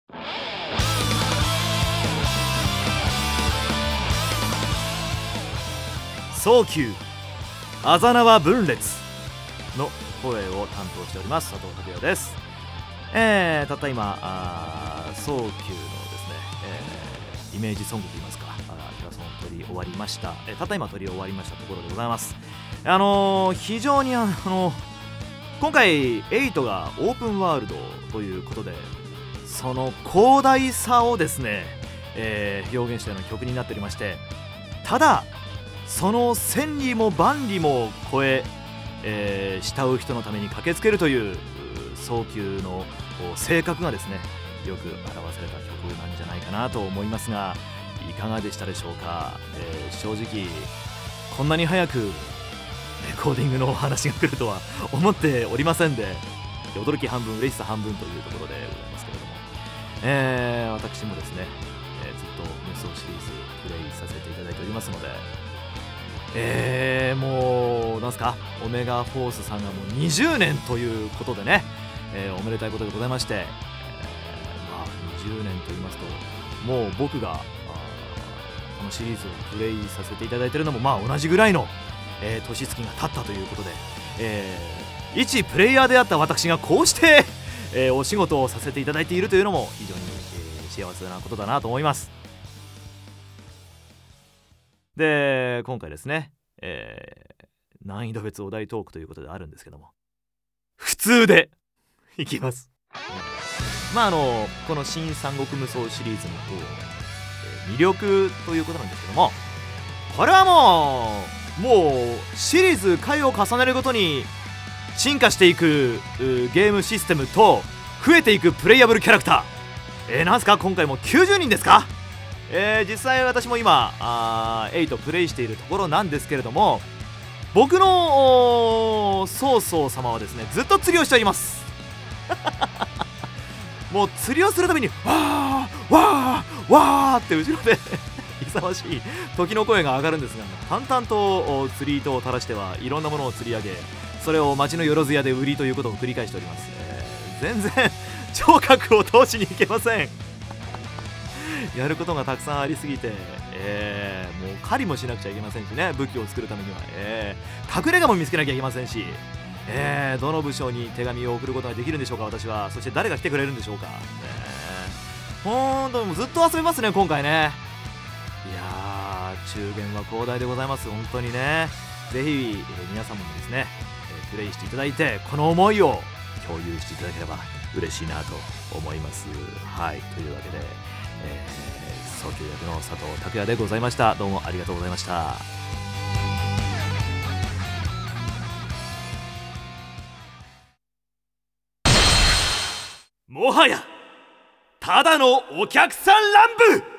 早急あざ縄分裂の声を担当しております佐藤拓也です。たった今早急のですね、イメージソングといいますかキラソンを取り終わりました。たった今取り終わりましたところでございます。非常に今回8がオープンワールドということで、その広大さをですね、表現したような曲になっておりまして、ただその千里も万里も超え慕う人のために駆けつけるという早急の性格がですねよく表された曲なんじゃないかなと思いますが、いかがでしたでしょうか。正直こんなに早くレコーディングのお話が来るとは思っておりませんで、驚き半分嬉しさ半分というところでございますけれども、私もですね、ずっと無双シリーズプレイさせていただいておりますので、もうなんすか、オメガフォースさんがもう20年ということでね、おめでたいことでございまして、20年と言いますと、もう僕がこのシリーズをプレイさせていただいているのも同じぐらいの、年月が経ったということで、一プレイヤーであった私がこうして、お仕事をさせていただいているというのも非常に、幸せなことだなと思います。で今回ですね、難易度別お題トークということであるんですけども、普通でいきます。この新三国無双シリーズの魅力ということなんですけども、これはもうシリーズ回を重ねるごとに進化していくゲームシステムと増えていくプレイヤブルキャラクター、なんすか今回も90人ですか。実際私も今8プレイしているところなんですけれども、僕の曹操様はですねずっと釣りをしておりますもう釣りをするためにわーわーわーって後ろで勇ましい時の声が上がるんですが、淡々と釣り糸を垂らしてはいろんなものを釣り上げ、それを町のよろず屋で売りということを繰り返しております。全然聴覚を通しにいけませんやることがたくさんありすぎて、もう狩りもしなくちゃいけませんしね、武器を作るためには、隠れ家も見つけなきゃいけませんし、どの武将に手紙を送ることができるんでしょうか私は。そして誰が来てくれるんでしょうか、ほんとずっと遊べますね今回ね。いやー中元は広大でございます本当にね。ぜひ、皆様もですね、プレイしていただいてこの思いを共有していただければ嬉しいなと思います。はい、というわけで早急役の佐藤拓也でございました。どうもありがとうございました。もはやただのお客さん乱舞。